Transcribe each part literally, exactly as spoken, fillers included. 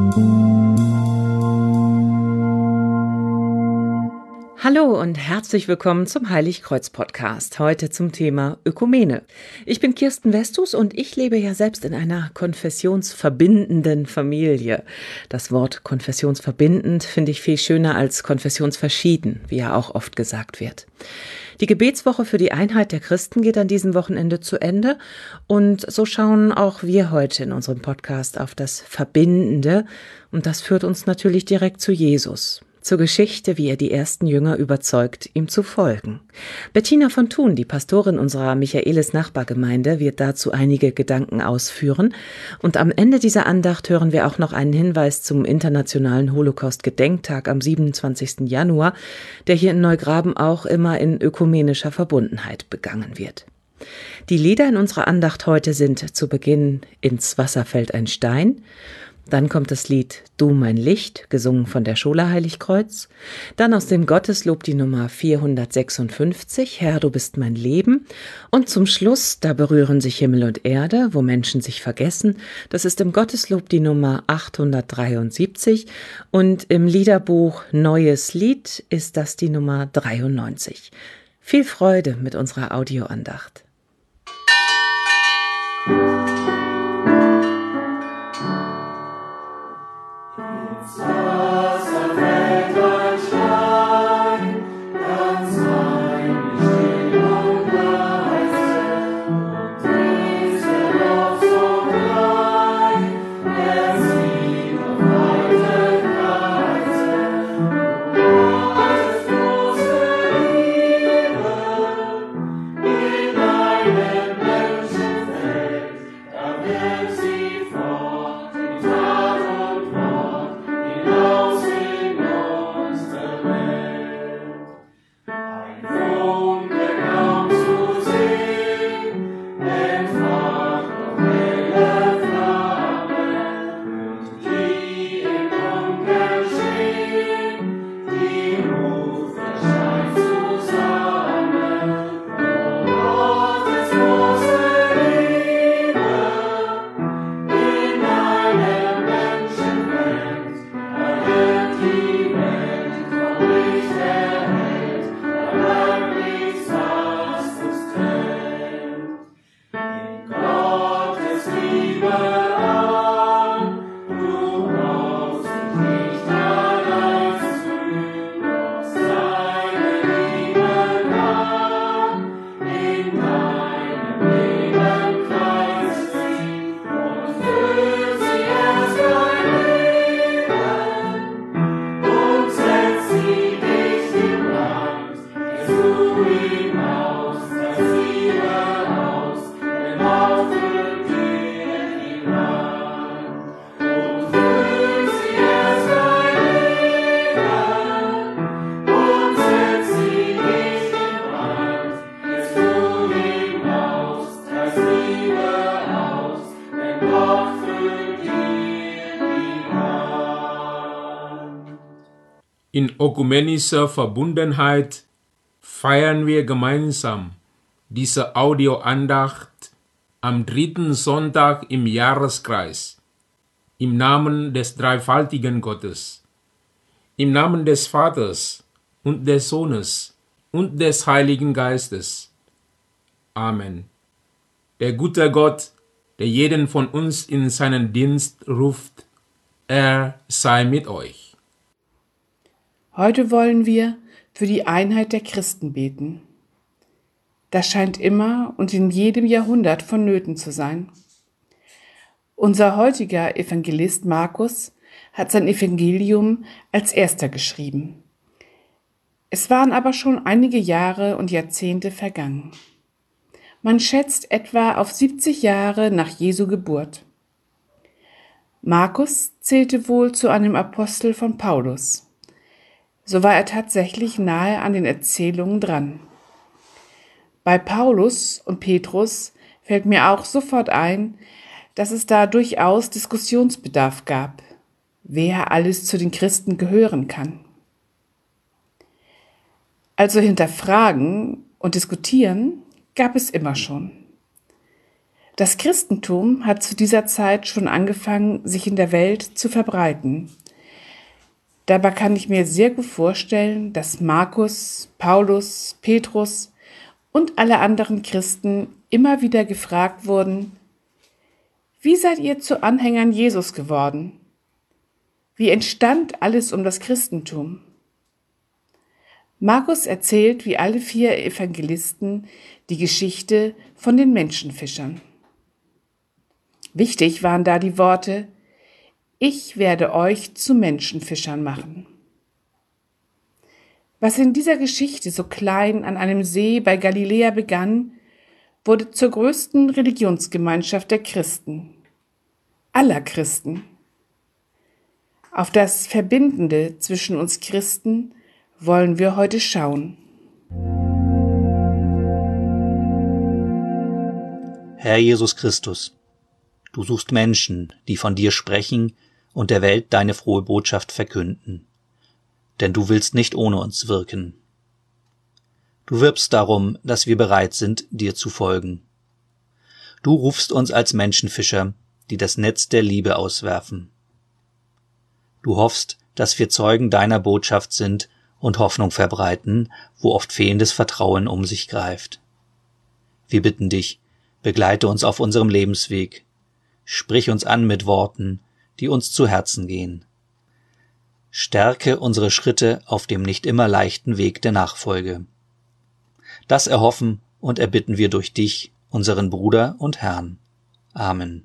Hallo und herzlich willkommen zum Heiligkreuz-Podcast, heute zum Thema Ökumene. Ich bin Kirsten Westus und ich lebe ja selbst in einer konfessionsverbindenden Familie. Das Wort konfessionsverbindend finde ich viel schöner als konfessionsverschieden, wie ja auch oft gesagt wird. Die Gebetswoche für die Einheit der Christen geht an diesem Wochenende zu Ende und so schauen auch wir heute in unserem Podcast auf das Verbindende und das führt uns natürlich direkt zu Jesus. Zur Geschichte, wie er die ersten Jünger überzeugt, ihm zu folgen. Bettina von Thun, die Pastorin unserer Michaelis-Nachbargemeinde, wird dazu einige Gedanken ausführen. Und am Ende dieser Andacht hören wir auch noch einen Hinweis zum Internationalen Holocaust-Gedenktag am siebenundzwanzigsten Januar, der hier in Neugraben auch immer in ökumenischer Verbundenheit begangen wird. Die Lieder in unserer Andacht heute sind zu Beginn Ins Wasser fällt ein Stein. Dann kommt das Lied Du mein Licht, gesungen von der Schola Heiligkreuz. Dann aus dem Gotteslob die Nummer vierhundertsechsundfünfzig, Herr, du bist mein Leben. Und zum Schluss, da berühren sich Himmel und Erde, wo Menschen sich vergessen. Das ist im Gotteslob die Nummer achthundertdreiundsiebzig und im Liederbuch Neues Lied ist das die Nummer dreiundneunzig. Viel Freude mit unserer Audioandacht. In ökumenischer Verbundenheit feiern wir gemeinsam diese Audioandacht am dritten Sonntag im Jahreskreis, im Namen des dreifaltigen Gottes, im Namen des Vaters und des Sohnes und des Heiligen Geistes. Amen. Der gute Gott, der jeden von uns in seinen Dienst ruft, er sei mit euch. Heute wollen wir für die Einheit der Christen beten. Das scheint immer und in jedem Jahrhundert vonnöten zu sein. Unser heutiger Evangelist Markus hat sein Evangelium als erster geschrieben. Es waren aber schon einige Jahre und Jahrzehnte vergangen. Man schätzt etwa auf siebzig Jahre nach Jesu Geburt. Markus zählte wohl zu einem Apostel von Paulus. So war er tatsächlich nahe an den Erzählungen dran. Bei Paulus und Petrus fällt mir auch sofort ein, dass es da durchaus Diskussionsbedarf gab, wer alles zu den Christen gehören kann. Also hinterfragen und diskutieren gab es immer schon. Das Christentum hat zu dieser Zeit schon angefangen, sich in der Welt zu verbreiten. Dabei kann ich mir sehr gut vorstellen, dass Markus, Paulus, Petrus und alle anderen Christen immer wieder gefragt wurden: Wie seid ihr zu Anhängern Jesus geworden? Wie entstand alles um das Christentum? Markus erzählt wie alle vier Evangelisten die Geschichte von den Menschenfischern. Wichtig waren da die Worte: Ich werde euch zu Menschenfischern machen. Was in dieser Geschichte so klein an einem See bei Galiläa begann, wurde zur größten Religionsgemeinschaft der Christen, aller Christen. Auf das Verbindende zwischen uns Christen wollen wir heute schauen. Herr Jesus Christus, du suchst Menschen, die von dir sprechen und der Welt deine frohe Botschaft verkünden. Denn du willst nicht ohne uns wirken. Du wirbst darum, dass wir bereit sind, dir zu folgen. Du rufst uns als Menschenfischer, die das Netz der Liebe auswerfen. Du hoffst, dass wir Zeugen deiner Botschaft sind und Hoffnung verbreiten, wo oft fehlendes Vertrauen um sich greift. Wir bitten dich, begleite uns auf unserem Lebensweg. Sprich uns an mit Worten, die uns zu Herzen gehen. Stärke unsere Schritte auf dem nicht immer leichten Weg der Nachfolge. Das erhoffen und erbitten wir durch dich, unseren Bruder und Herrn. Amen.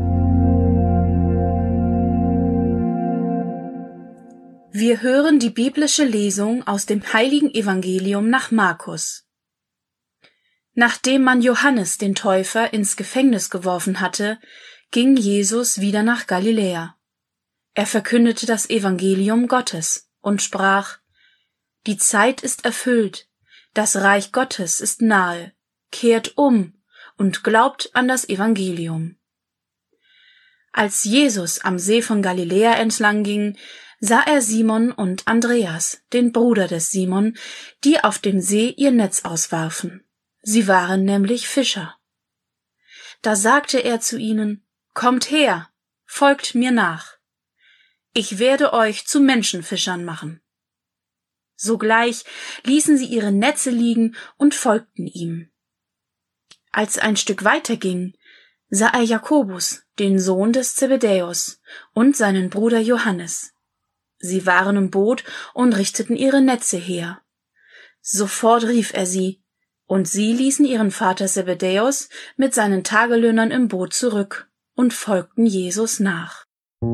Wir hören die biblische Lesung aus dem heiligen Evangelium nach Markus. Nachdem man Johannes den Täufer ins Gefängnis geworfen hatte, ging Jesus wieder nach Galiläa. Er verkündete das Evangelium Gottes und sprach: Die Zeit ist erfüllt, das Reich Gottes ist nahe, kehrt um und glaubt an das Evangelium. Als Jesus am See von Galiläa entlang ging, sah er Simon und Andreas, den Bruder des Simon, die auf dem See ihr Netz auswarfen. Sie waren nämlich Fischer. Da sagte er zu ihnen: Kommt her, folgt mir nach. Ich werde euch zu Menschenfischern machen. Sogleich ließen sie ihre Netze liegen und folgten ihm. Als er ein Stück weiter ging, sah er Jakobus, den Sohn des Zebedäus, und seinen Bruder Johannes. Sie waren im Boot und richteten ihre Netze her. Sofort rief er sie, und sie ließen ihren Vater Zebedäus mit seinen Tagelöhnern im Boot zurück und folgten Jesus nach.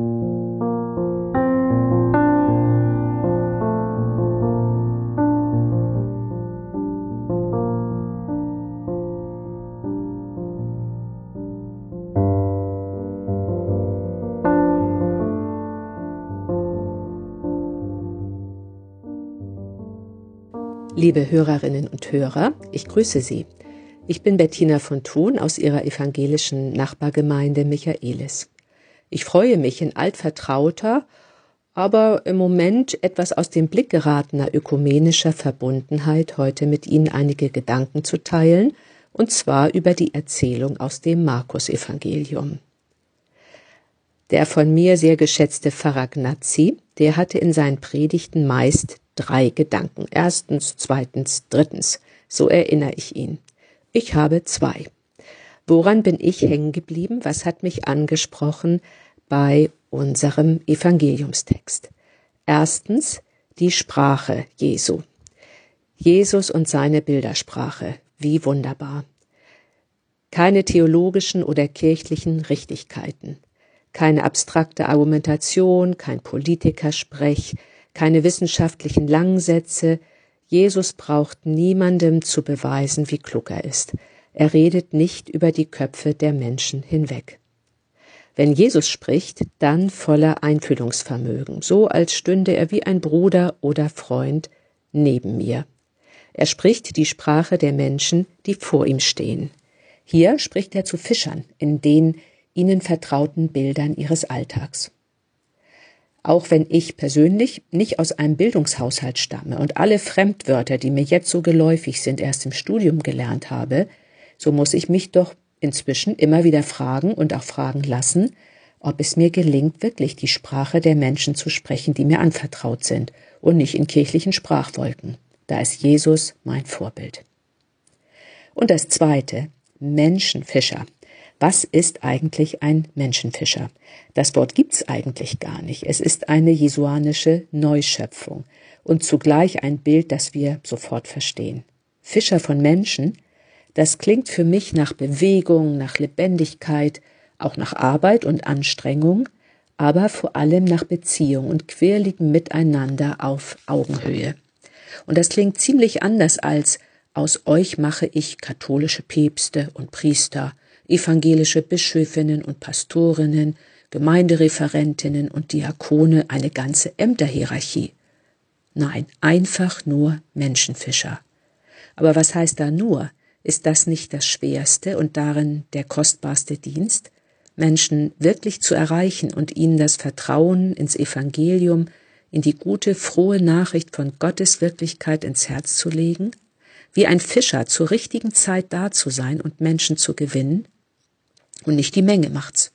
Liebe Hörerinnen und Hörer, ich grüße Sie. Ich bin Bettina von Thun aus Ihrer evangelischen Nachbargemeinde Michaelis. Ich freue mich, in altvertrauter, aber im Moment etwas aus dem Blick geratener ökumenischer Verbundenheit heute mit Ihnen einige Gedanken zu teilen, und zwar über die Erzählung aus dem Markus-Evangelium. Der von mir sehr geschätzte Pfarrer Gnazzi, der hatte in seinen Predigten meist drei Gedanken. Erstens, zweitens, drittens. So erinnere ich ihn. Ich habe zwei. Woran bin ich hängen geblieben? Was hat mich angesprochen bei unserem Evangeliumstext? Erstens, die Sprache Jesu. Jesus und seine Bildersprache. Wie wunderbar. Keine theologischen oder kirchlichen Richtigkeiten. Keine abstrakte Argumentation, kein Politikersprech, keine wissenschaftlichen Langsätze. Jesus braucht niemandem zu beweisen, wie klug er ist. Er redet nicht über die Köpfe der Menschen hinweg. Wenn Jesus spricht, dann voller Einfühlungsvermögen, so als stünde er wie ein Bruder oder Freund neben mir. Er spricht die Sprache der Menschen, die vor ihm stehen. Hier spricht er zu Fischern in den ihnen vertrauten Bildern ihres Alltags. Auch wenn ich persönlich nicht aus einem Bildungshaushalt stamme und alle Fremdwörter, die mir jetzt so geläufig sind, erst im Studium gelernt habe, so muss ich mich doch inzwischen immer wieder fragen und auch fragen lassen, ob es mir gelingt, wirklich die Sprache der Menschen zu sprechen, die mir anvertraut sind und nicht in kirchlichen Sprachwolken. Da ist Jesus mein Vorbild. Und das Zweite, Menschenfischer. Was ist eigentlich ein Menschenfischer? Das Wort gibt's eigentlich gar nicht. Es ist eine jesuanische Neuschöpfung und zugleich ein Bild, das wir sofort verstehen. Fischer von Menschen, das klingt für mich nach Bewegung, nach Lebendigkeit, auch nach Arbeit und Anstrengung, aber vor allem nach Beziehung und quirligem Miteinander auf Augenhöhe. Und das klingt ziemlich anders als aus euch mache ich katholische Päpste und Priester, evangelische Bischöfinnen und Pastorinnen, Gemeindereferentinnen und Diakone, eine ganze Ämterhierarchie. Nein, einfach nur Menschenfischer. Aber was heißt da nur? Ist das nicht das schwerste und darin der kostbarste Dienst? Menschen wirklich zu erreichen und ihnen das Vertrauen ins Evangelium, in die gute, frohe Nachricht von Gottes Wirklichkeit ins Herz zu legen? Wie ein Fischer zur richtigen Zeit da zu sein und Menschen zu gewinnen? Und nicht die Menge macht's.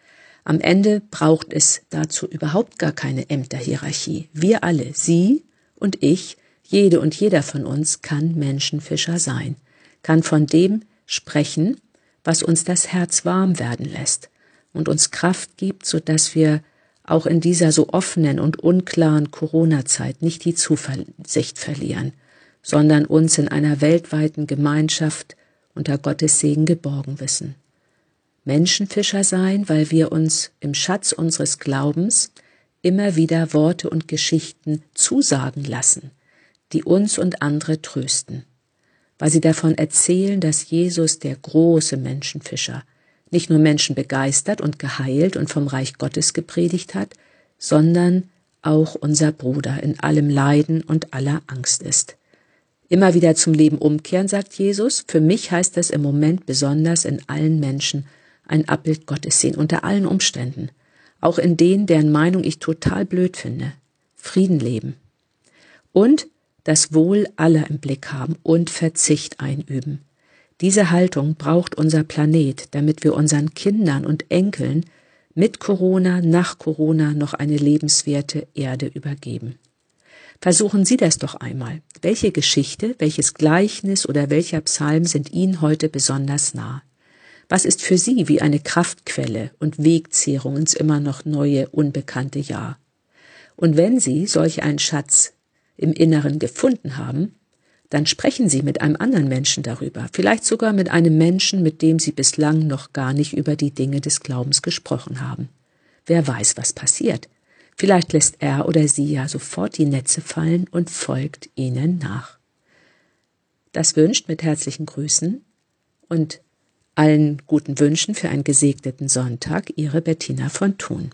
Am Ende braucht es dazu überhaupt gar keine Ämterhierarchie. Wir alle, Sie und ich, jede und jeder von uns kann Menschenfischer sein, kann von dem sprechen, was uns das Herz warm werden lässt und uns Kraft gibt, sodass wir auch in dieser so offenen und unklaren Corona-Zeit nicht die Zuversicht verlieren, sondern uns in einer weltweiten Gemeinschaft unter Gottes Segen geborgen wissen. Menschenfischer sein, weil wir uns im Schatz unseres Glaubens immer wieder Worte und Geschichten zusagen lassen, die uns und andere trösten, weil sie davon erzählen, dass Jesus, der große Menschenfischer, nicht nur Menschen begeistert und geheilt und vom Reich Gottes gepredigt hat, sondern auch unser Bruder in allem Leiden und aller Angst ist. Immer wieder zum Leben umkehren, sagt Jesus. Für mich heißt das im Moment besonders in allen Menschen ein Abbild Gottes sehen, unter allen Umständen. Auch in denen, deren Meinung ich total blöd finde. Frieden leben. Und das Wohl aller im Blick haben und Verzicht einüben. Diese Haltung braucht unser Planet, damit wir unseren Kindern und Enkeln mit Corona, nach Corona noch eine lebenswerte Erde übergeben. Versuchen Sie das doch einmal. Welche Geschichte, welches Gleichnis oder welcher Psalm sind Ihnen heute besonders nah? Was ist für Sie wie eine Kraftquelle und Wegzehrung ins immer noch neue, unbekannte Jahr? Und wenn Sie solch einen Schatz im Inneren gefunden haben, dann sprechen Sie mit einem anderen Menschen darüber, vielleicht sogar mit einem Menschen, mit dem Sie bislang noch gar nicht über die Dinge des Glaubens gesprochen haben. Wer weiß, was passiert. Vielleicht lässt er oder sie ja sofort die Netze fallen und folgt ihnen nach. Das wünscht mit herzlichen Grüßen und allen guten Wünschen für einen gesegneten Sonntag Ihre Bettina von Thun.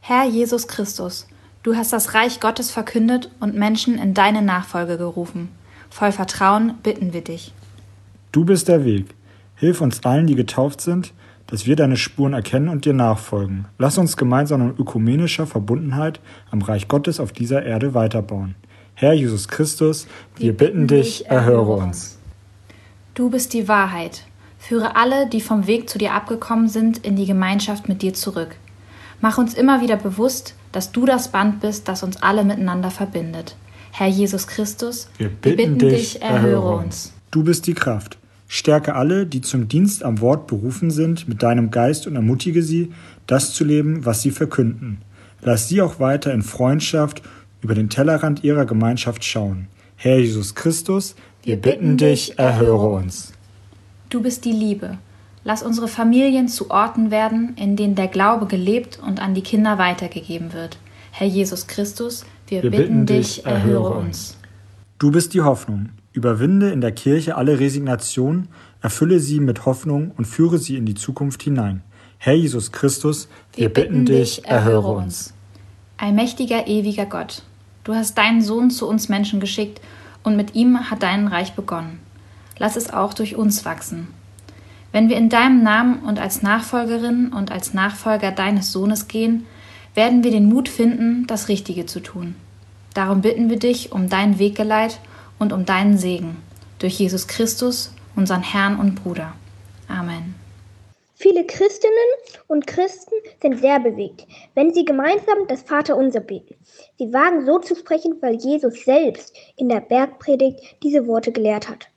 Herr Jesus Christus, du hast das Reich Gottes verkündet und Menschen in deine Nachfolge gerufen. Voll Vertrauen bitten wir dich. Du bist der Weg. Hilf uns allen, die getauft sind, dass wir deine Spuren erkennen und dir nachfolgen. Lass uns gemeinsam in ökumenischer Verbundenheit am Reich Gottes auf dieser Erde weiterbauen. Herr Jesus Christus, wir, wir bitten dich, erhöre uns. Du bist die Wahrheit. Führe alle, die vom Weg zu dir abgekommen sind, in die Gemeinschaft mit dir zurück. Mach uns immer wieder bewusst, dass du das Band bist, das uns alle miteinander verbindet. Herr Jesus Christus, wir bitten, wir bitten dich, erhöre uns. Du bist die Kraft. Stärke alle, die zum Dienst am Wort berufen sind, mit deinem Geist und ermutige sie, das zu leben, was sie verkünden. Lass sie auch weiter in Freundschaft über den Tellerrand ihrer Gemeinschaft schauen. Herr Jesus Christus, wir, wir bitten dich, erhöre uns. Du bist die Liebe. Lass unsere Familien zu Orten werden, in denen der Glaube gelebt und an die Kinder weitergegeben wird. Herr Jesus Christus, wir, wir bitten dich, erhöre uns. Du bist die Hoffnung. Überwinde in der Kirche alle Resignation, erfülle sie mit Hoffnung und führe sie in die Zukunft hinein. Herr Jesus Christus, wir, wir bitten dich, erhöre uns. Allmächtiger, ewiger Gott, du hast deinen Sohn zu uns Menschen geschickt und mit ihm hat dein Reich begonnen. Lass es auch durch uns wachsen. Wenn wir in deinem Namen und als Nachfolgerin und als Nachfolger deines Sohnes gehen, werden wir den Mut finden, das Richtige zu tun. Darum bitten wir dich um dein Weggeleit und um deinen Segen. Durch Jesus Christus, unseren Herrn und Bruder. Amen. Viele Christinnen und Christen sind sehr bewegt, wenn sie gemeinsam das Vaterunser beten. Sie wagen so zu sprechen, weil Jesus selbst in der Bergpredigt diese Worte gelehrt hat.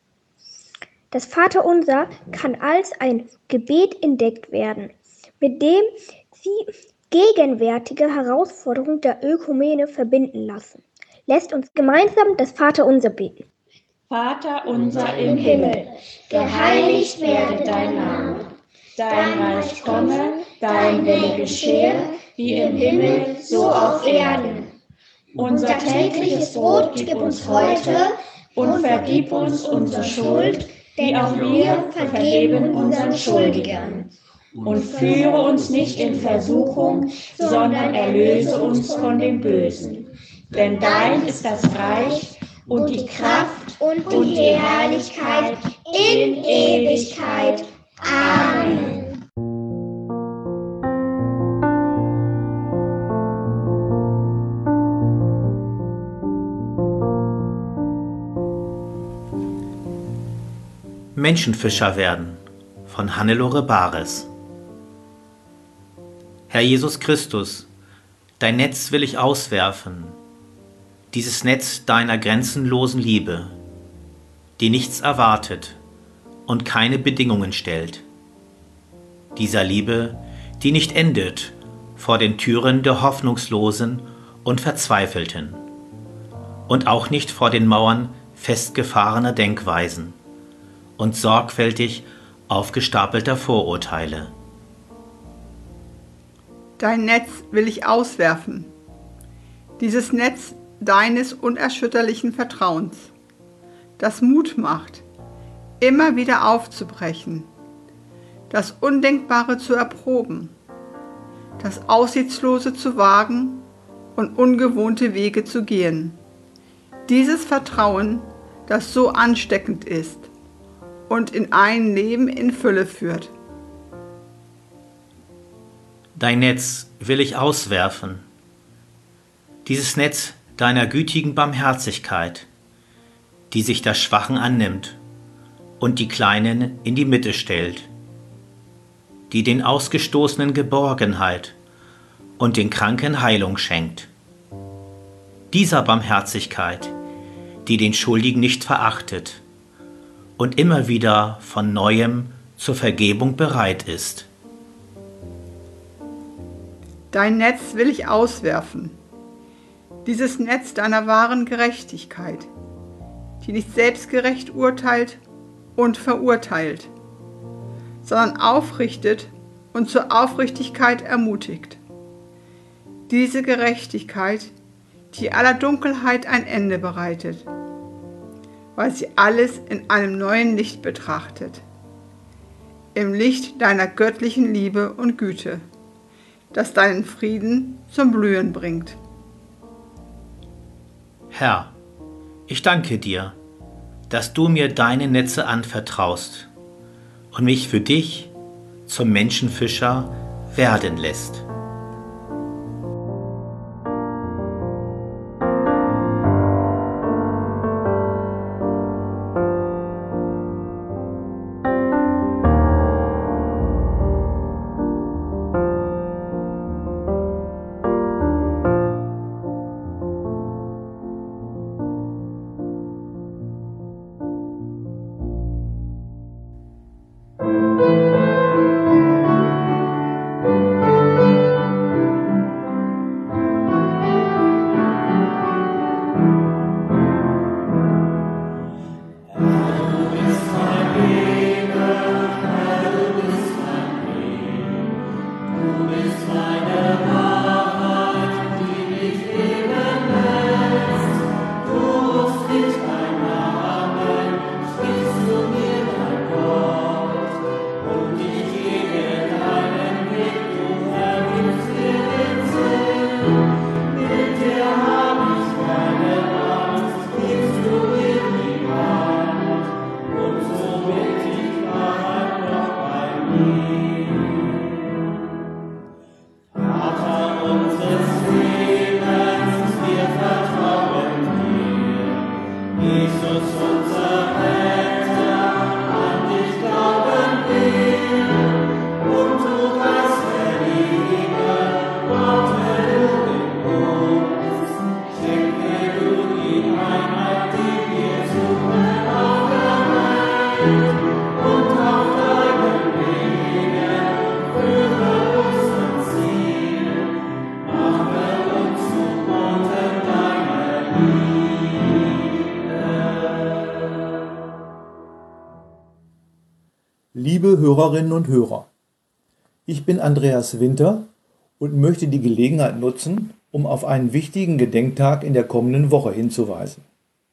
Das Vaterunser kann als ein Gebet entdeckt werden, mit dem sie gegenwärtige Herausforderungen der Ökumene verbinden lassen. Lässt uns gemeinsam das Vaterunser beten. Vater unser im Himmel, geheiligt werde dein Name. Dein Reich komme, dein Wille geschehe, wie im Himmel, so auf Erden. Unser tägliches Brot gib uns heute und vergib uns unsere Schuld, die auch wir vergeben unseren Schuldigern. Und führe uns nicht in Versuchung, sondern erlöse uns von dem Bösen. Denn dein ist das Reich und die Kraft und die Herrlichkeit in Ewigkeit. Amen. Menschenfischer werden von Hannelore Bares. Herr Jesus Christus, dein Netz will ich auswerfen, dieses Netz deiner grenzenlosen Liebe, die nichts erwartet und keine Bedingungen stellt. Dieser Liebe, die nicht endet vor den Türen der Hoffnungslosen und Verzweifelten und auch nicht vor den Mauern festgefahrener Denkweisen und sorgfältig aufgestapelter Vorurteile. Dein Netz will ich auswerfen, dieses Netz deines unerschütterlichen Vertrauens, das Mut macht, immer wieder aufzubrechen, das Undenkbare zu erproben, das Aussichtslose zu wagen und ungewohnte Wege zu gehen. Dieses Vertrauen, das so ansteckend ist und in ein Leben in Fülle führt. Dein Netz will ich auswerfen, dieses Netz deiner gütigen Barmherzigkeit, die sich der Schwachen annimmt und die Kleinen in die Mitte stellt, die den Ausgestoßenen Geborgenheit und den Kranken Heilung schenkt. Dieser Barmherzigkeit, die den Schuldigen nicht verachtet und immer wieder von Neuem zur Vergebung bereit ist. Dein Netz will ich auswerfen, dieses Netz deiner wahren Gerechtigkeit, die nicht selbstgerecht urteilt und verurteilt, sondern aufrichtet und zur Aufrichtigkeit ermutigt. Diese Gerechtigkeit, die aller Dunkelheit ein Ende bereitet, weil sie alles in einem neuen Licht betrachtet, im Licht deiner göttlichen Liebe und Güte, das deinen Frieden zum Blühen bringt. Herr, ich danke dir, dass du mir deine Netze anvertraust und mich für dich zum Menschenfischer werden lässt. Liebe Hörerinnen und Hörer, ich bin Andreas Winter und möchte die Gelegenheit nutzen, um auf einen wichtigen Gedenktag in der kommenden Woche hinzuweisen.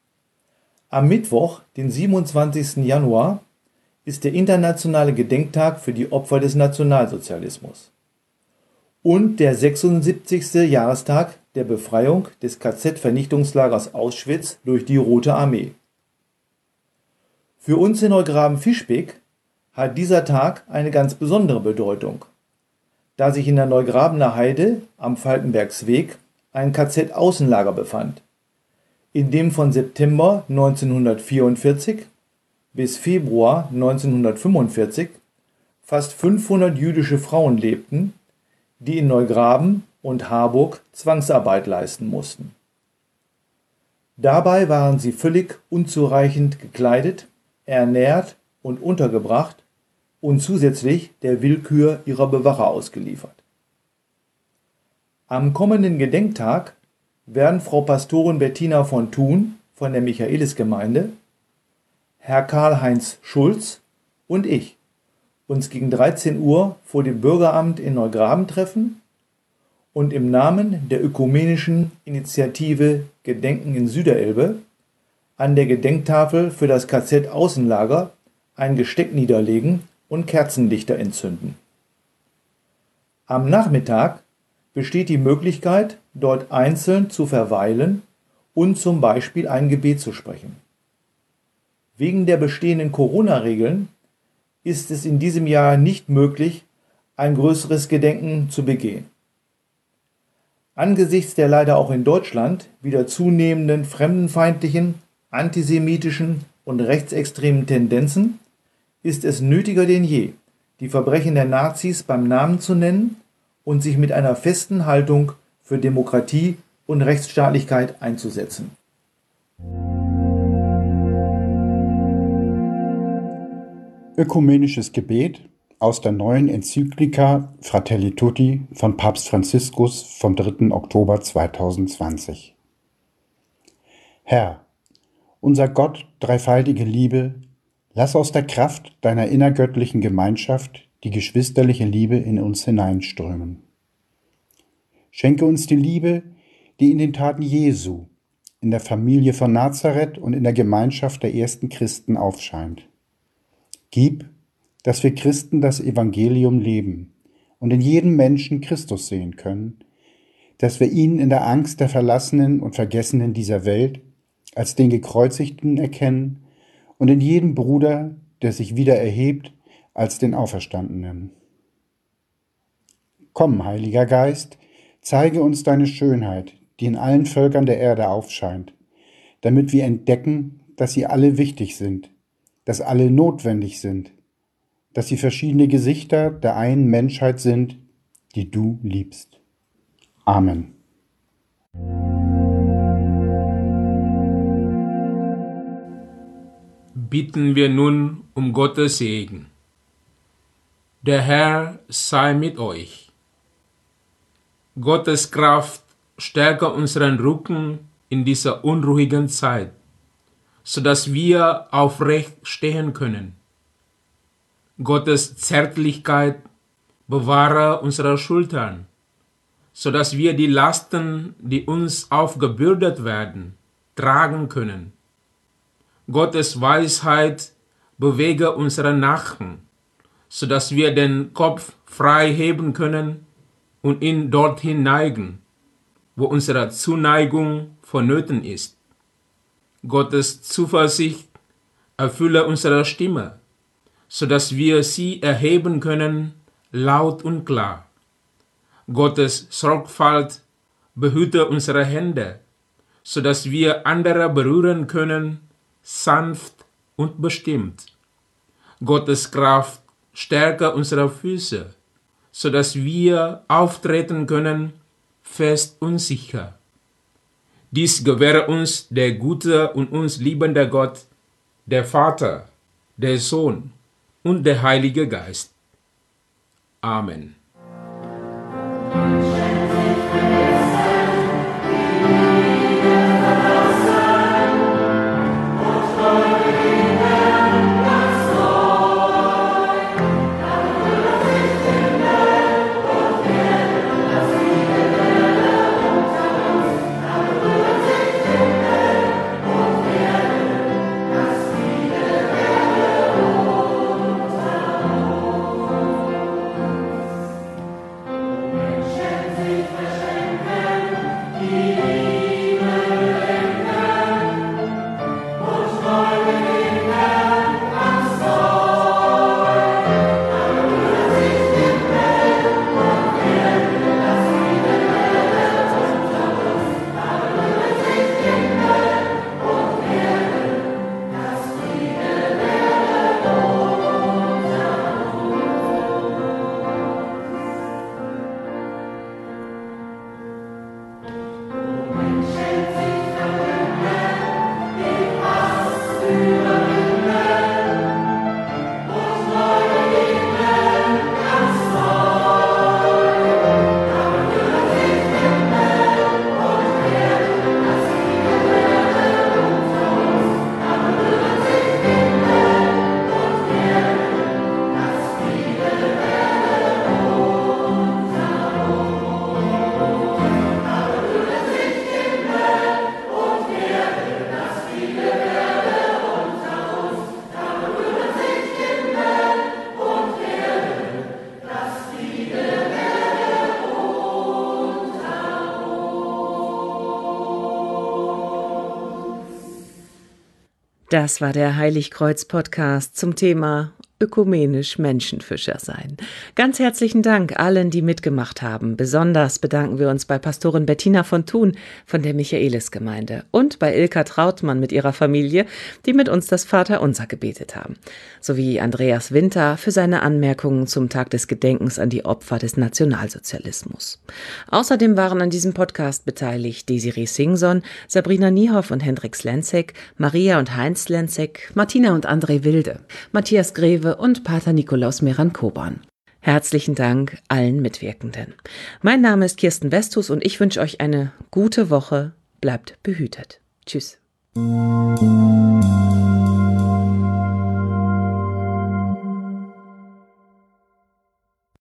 Am Mittwoch, den siebenundzwanzigsten Januar, ist der internationale Gedenktag für die Opfer des Nationalsozialismus und der sechsundsiebzigste Jahrestag der Befreiung des K Z-Vernichtungslagers Auschwitz durch die Rote Armee. Für uns in Neugraben-Fischbeck hat dieser Tag eine ganz besondere Bedeutung, da sich in der Neugrabener Heide am Falkenbergsweg ein K Z-Außenlager befand, in dem von September neunzehnhundertvierundvierzig bis Februar neunzehnhundertfünfundvierzig fast fünfhundert jüdische Frauen lebten, die in Neugraben und Harburg Zwangsarbeit leisten mussten. Dabei waren sie völlig unzureichend gekleidet, ernährt und untergebracht und zusätzlich der Willkür ihrer Bewacher ausgeliefert. Am kommenden Gedenktag werden Frau Pastorin Bettina von Thun von der Michaelisgemeinde, Herr Karl-Heinz Schulz und ich uns gegen dreizehn Uhr vor dem Bürgeramt in Neugraben treffen und im Namen der ökumenischen Initiative Gedenken in Süderelbe an der Gedenktafel für das K Z-Außenlager ein Gesteck niederlegen und Kerzenlichter entzünden. Am Nachmittag besteht die Möglichkeit, dort einzeln zu verweilen und zum Beispiel ein Gebet zu sprechen. Wegen der bestehenden Corona-Regeln ist es in diesem Jahr nicht möglich, ein größeres Gedenken zu begehen. Angesichts der leider auch in Deutschland wieder zunehmenden fremdenfeindlichen, antisemitischen und rechtsextremen Tendenzen ist es nötiger denn je, die Verbrechen der Nazis beim Namen zu nennen und sich mit einer festen Haltung für Demokratie und Rechtsstaatlichkeit einzusetzen. Ökumenisches Gebet aus der neuen Enzyklika Fratelli Tutti von Papst Franziskus vom dritten Oktober zweitausendzwanzig. Herr, unser Gott, dreifaltige Liebe, lass aus der Kraft deiner innergöttlichen Gemeinschaft die geschwisterliche Liebe in uns hineinströmen. Schenke uns die Liebe, die in den Taten Jesu, in der Familie von Nazareth und in der Gemeinschaft der ersten Christen aufscheint. Gib, dass wir Christen das Evangelium leben und in jedem Menschen Christus sehen können, dass wir ihn in der Angst der Verlassenen und Vergessenen dieser Welt als den Gekreuzigten erkennen und in jedem Bruder, der sich wieder erhebt, als den Auferstandenen. Komm, Heiliger Geist, zeige uns deine Schönheit, die in allen Völkern der Erde aufscheint, damit wir entdecken, dass sie alle wichtig sind, dass alle notwendig sind, dass sie verschiedene Gesichter der einen Menschheit sind, die du liebst. Amen. Bitten wir nun um Gottes Segen. Der Herr sei mit euch. Gottes Kraft stärke unseren Rücken in dieser unruhigen Zeit, sodass wir aufrecht stehen können. Gottes Zärtlichkeit bewahre unsere Schultern, sodass wir die Lasten, die uns aufgebürdet werden, tragen können. Gottes Weisheit bewege unsere Nacken, sodass wir den Kopf frei heben können und ihn dorthin neigen, wo unsere Zuneigung vonnöten ist. Gottes Zuversicht erfülle unsere Stimme, sodass wir sie erheben können, laut und klar. Gottes Sorgfalt behüte unsere Hände, sodass wir andere berühren können, sanft und bestimmt. Gottes Kraft stärke unsere Füße, sodass wir auftreten können, fest und sicher. Dies gewähre uns der gute und uns liebende Gott, der Vater, der Sohn und der Heilige Geist. Amen. Das war der Heiligkreuz-Podcast zum Thema ökumenisch Menschenfischer sein. Ganz herzlichen Dank allen, die mitgemacht haben. Besonders bedanken wir uns bei Pastorin Bettina von Thun von der Michaelisgemeinde und bei Ilka Trautmann mit ihrer Familie, die mit uns das Vaterunser gebetet haben, sowie Andreas Winter für seine Anmerkungen zum Tag des Gedenkens an die Opfer des Nationalsozialismus. Außerdem waren an diesem Podcast beteiligt Desiree Singson, Sabrina Niehoff und Hendrik Slenzek, Maria und Heinz Slenzek, Martina und André Wilde, Matthias Greve und Pater Nikolaus Meran-Koban. Herzlichen Dank allen Mitwirkenden. Mein Name ist Kirsten Westus und ich wünsche euch eine gute Woche. Bleibt behütet. Tschüss.